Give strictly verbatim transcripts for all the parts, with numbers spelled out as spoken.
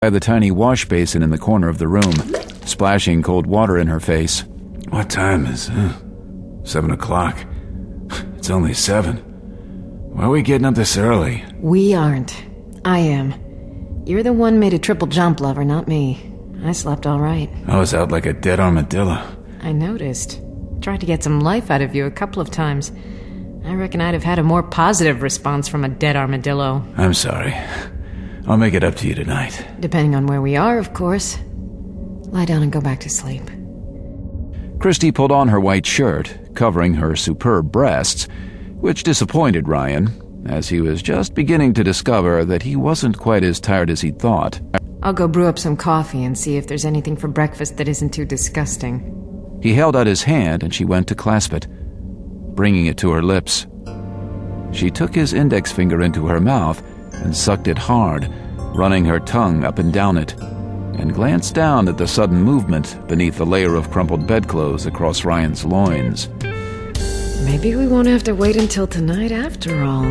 by the tiny wash basin in the corner of the room, splashing cold water in her face. What time is it? Uh, seven o'clock. It's only seven. Why are we getting up this early? We aren't. I am. You're the one made a triple jump, lover, not me. I slept all right. I was out like a dead armadillo. I noticed. Tried to get some life out of you a couple of times. I reckon I'd have had a more positive response from a dead armadillo. I'm sorry. I'll make it up to you tonight. Depending on where we are, of course. Lie down and go back to sleep. Christy pulled on her white shirt, covering her superb breasts, which disappointed Ryan, as he was just beginning to discover that he wasn't quite as tired as he'd thought. I'll go brew up some coffee and see if there's anything for breakfast that isn't too disgusting. He held out his hand and she went to clasp it, bringing it to her lips. She took his index finger into her mouth and sucked it hard, running her tongue up and down it, and glanced down at the sudden movement beneath the layer of crumpled bedclothes across Ryan's loins. Maybe we won't have to wait until tonight after all.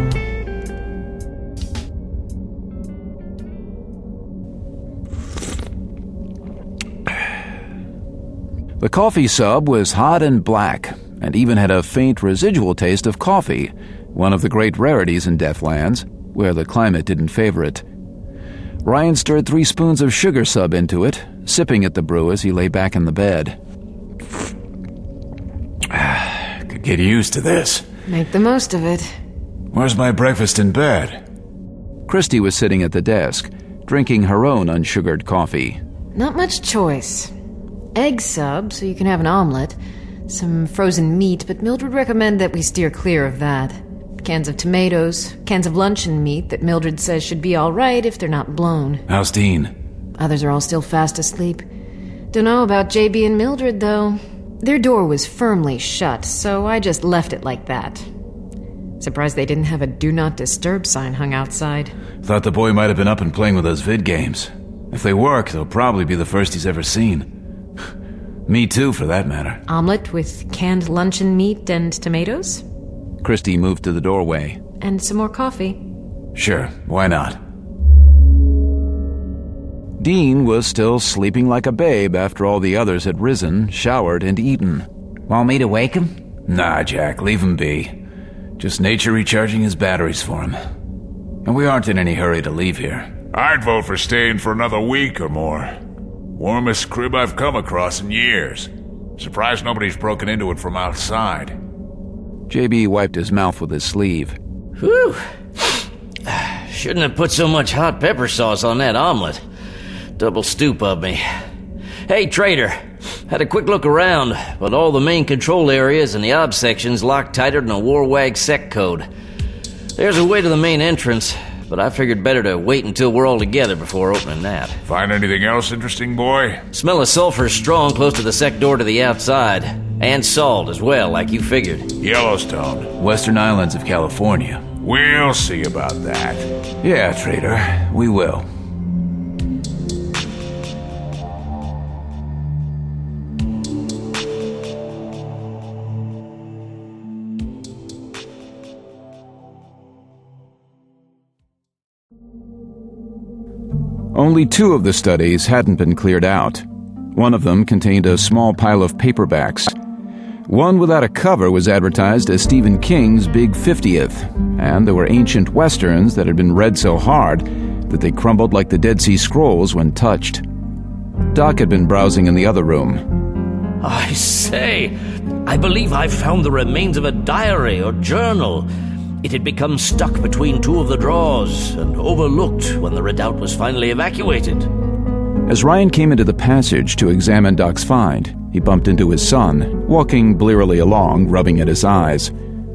The coffee sub was hot and black, and even had a faint residual taste of coffee, one of the great rarities in Deathlands, where the climate didn't favor it. Ryan stirred three spoons of sugar sub into it, sipping at the brew as he lay back in the bed. Could get used to this. Make the most of it. Where's my breakfast in bed? Christy was sitting at the desk, drinking her own unsugared coffee. Not much choice. Egg sub, so you can have an omelet. Some frozen meat, but Mildred recommend that we steer clear of that. Cans of tomatoes, cans of luncheon meat that Mildred says should be all right if they're not blown. How's Dean? Others are all still fast asleep. Don't know about J B and Mildred, though. Their door was firmly shut, so I just left it like that. Surprised they didn't have a do not disturb sign hung outside. Thought the boy might have been up and playing with those vid games. If they work, they'll probably be the first he's ever seen. Me too, for that matter. Omelet with canned luncheon meat and tomatoes? Christy moved to the doorway. And some more coffee. Sure, why not? Dean was still sleeping like a babe after all the others had risen, showered, and eaten. Want me to wake him? Nah, Jack, leave him be. Just nature recharging his batteries for him. And we aren't in any hurry to leave here. I'd vote for staying for another week or more. Warmest crib I've come across in years. Surprised nobody's broken into it from outside. J B wiped his mouth with his sleeve. Whew. Shouldn't have put so much hot pepper sauce on that omelet. Double stoop of me. Hey, Trader. Had a quick look around, but all the main control areas and the ob sections locked tighter than a Warwag sec code. There's a way to the main entrance, but I figured better to wait until we're all together before opening that. Find anything else interesting, boy? Smell of sulfur is strong close to the sec door to the outside. And salt as well, like you figured. Yellowstone. Western Islands of California. We'll see about that. Yeah, Trader, we will. Only two of the studies hadn't been cleared out. One of them contained a small pile of paperbacks. One without a cover was advertised as Stephen King's Big fiftieth, and there were ancient westerns that had been read so hard that they crumbled like the Dead Sea Scrolls when touched. Doc had been browsing in the other room. I say, I believe I've found the remains of a diary or journal. It had become stuck between two of the drawers and overlooked when the redoubt was finally evacuated. As Ryan came into the passage to examine Doc's find, he bumped into his son, walking blearily along, rubbing at his eyes.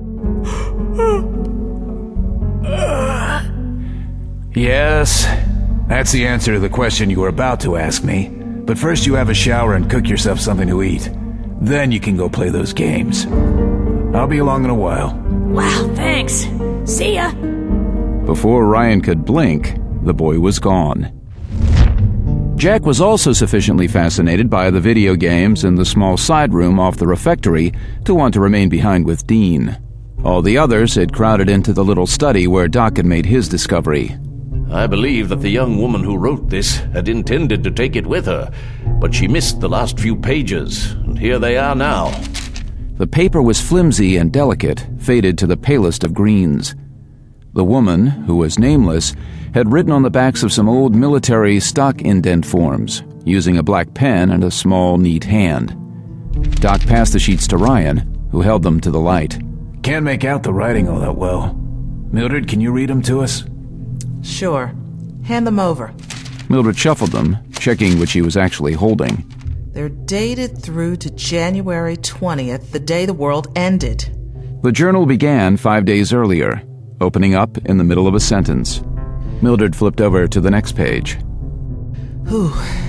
Yes, that's the answer to the question you were about to ask me. But first you have a shower and cook yourself something to eat. Then you can go play those games. I'll be along in a while. Wow, thanks. See ya. Before Ryan could blink, the boy was gone. Jack was also sufficiently fascinated by the video games in the small side room off the refectory to want to remain behind with Dean. All the others had crowded into the little study where Doc had made his discovery. I believe that the young woman who wrote this had intended to take it with her, but she missed the last few pages, and here they are now. The paper was flimsy and delicate, faded to the palest of greens. The woman, who was nameless, had written on the backs of some old military stock indent forms, using a black pen and a small, neat hand. Doc passed the sheets to Ryan, who held them to the light. Can't make out the writing all that well. Mildred, can you read them to us? Sure. Hand them over. Mildred shuffled them, checking what she was actually holding. They're dated through to January twentieth, the day the world ended. The journal began five days earlier, opening up in the middle of a sentence. Mildred flipped over to the next page. Whew.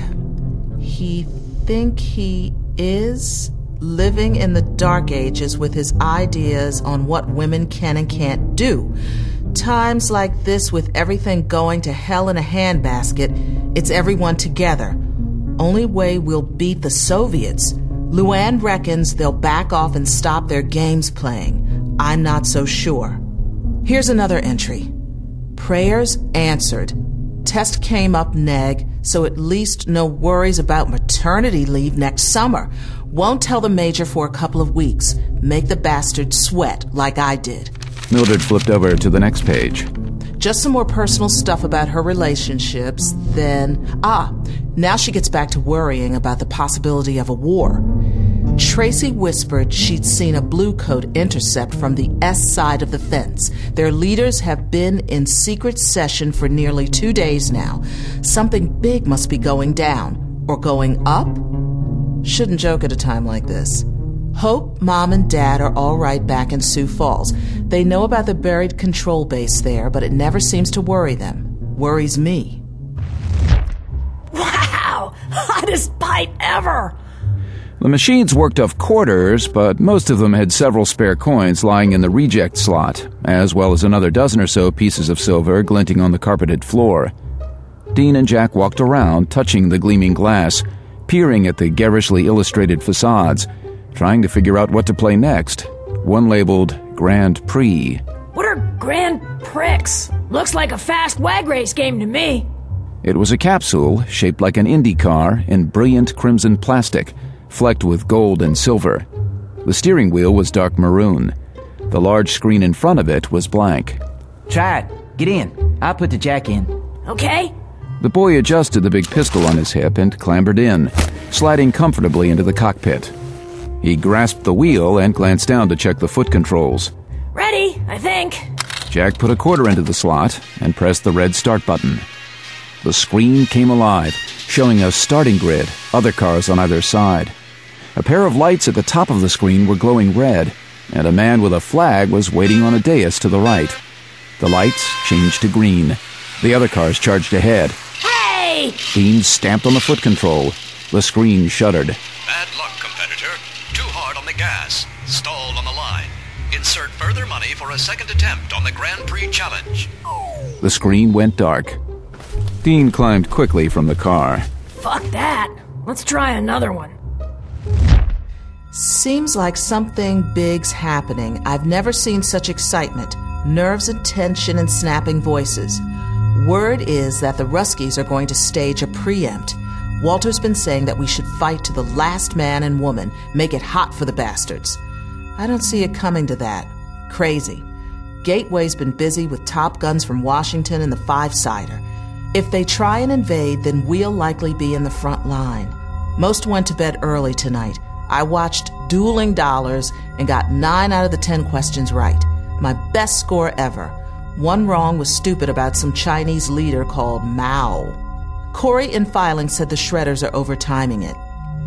He think he is living in the dark ages with his ideas on what women can and can't do. Times like this, with everything going to hell in a handbasket, it's everyone together. Only way we'll beat the Soviets. Luann reckons they'll back off and stop their games playing. I'm not so sure. Here's another entry. Prayers answered. Test came up neg, so at least no worries about maternity leave next summer. Won't tell the major for a couple of weeks. Make the bastard sweat like I did. Mildred flipped over to the next page. Just some more personal stuff about her relationships, then... Ah, now she gets back to worrying about the possibility of a war. Tracy whispered she'd seen a blue coat intercept from the S side of the fence. Their leaders have been in secret session for nearly two days now. Something big must be going down. Or going up? Shouldn't joke at a time like this. Hope Mom and Dad are all right back in Sioux Falls. They know about the buried control base there, but it never seems to worry them. Worries me. Wow! Hottest pipe ever! The machines worked off quarters, but most of them had several spare coins lying in the reject slot, as well as another dozen or so pieces of silver glinting on the carpeted floor. Dean and Jack walked around, touching the gleaming glass, peering at the garishly illustrated facades, trying to figure out what to play next. One labeled Grand Prix. What are Grand Prix? Looks like a fast wag race game to me. It was a capsule shaped like an Indy car in brilliant crimson plastic, flecked with gold and silver. The steering wheel was dark maroon. The large screen in front of it was blank. Try it. Get in. I'll put the jack in. Okay. The boy adjusted the big pistol on his hip and clambered in, sliding comfortably into the cockpit. He grasped the wheel and glanced down to check the foot controls. Ready, I think. Jack put a quarter into the slot and pressed the red start button. The screen came alive, showing a starting grid, other cars on either side. A pair of lights at the top of the screen were glowing red, and a man with a flag was waiting on a dais to the right. The lights changed to green. The other cars charged ahead. Hey! Dean stamped on the foot control. The screen shuddered. Bad luck, competitor. Too hard on the gas. Stalled on the line. Insert further money for a second attempt on the Grand Prix Challenge. The screen went dark. Dean climbed quickly from the car. Fuck that. Let's try another one. Seems like something big's happening. I've never seen such excitement. Nerves and tension and snapping voices. Word is that the Ruskies are going to stage a preempt. Walter's been saying that we should fight to the last man and woman, make it hot for the bastards. I don't see it coming to that. Crazy. Gateway's been busy with Top Guns from Washington and the Five-Sider. If they try and invade, then we'll likely be in the front line. Most went to bed early tonight. I watched Dueling Dollars and got nine out of the ten questions right. My best score ever. One wrong was stupid about some Chinese leader called Mao. Corey in filing said the shredders are overtiming it.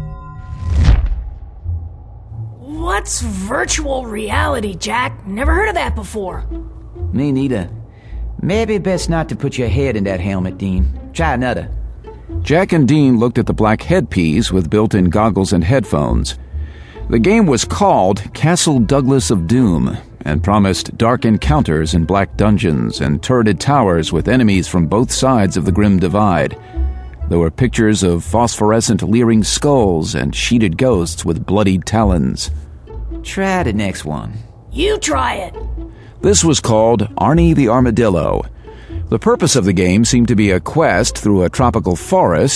What's virtual reality, Jack? Never heard of that before. Me neither. Maybe best not to put your head in that helmet, Dean. Try another. Jack and Dean looked at the black headpiece with built-in goggles and headphones. The game was called Castle Douglas of Doom and promised dark encounters in black dungeons and turreted towers with enemies from both sides of the grim divide. There were pictures of phosphorescent leering skulls and sheeted ghosts with bloodied talons. Try the next one. You try it. This was called Arnie the Armadillo. The purpose of the game seemed to be a quest through a tropical forest